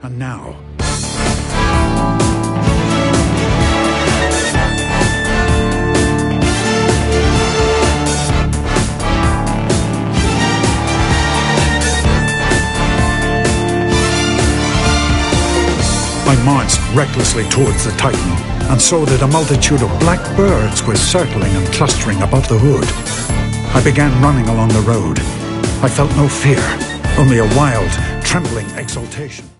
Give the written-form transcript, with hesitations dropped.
And now... I marched recklessly towards the Titan, and saw that a multitude of black birds were circling and clustering above the hood. I began running along the road. I felt no fear, only a wild, trembling exultation.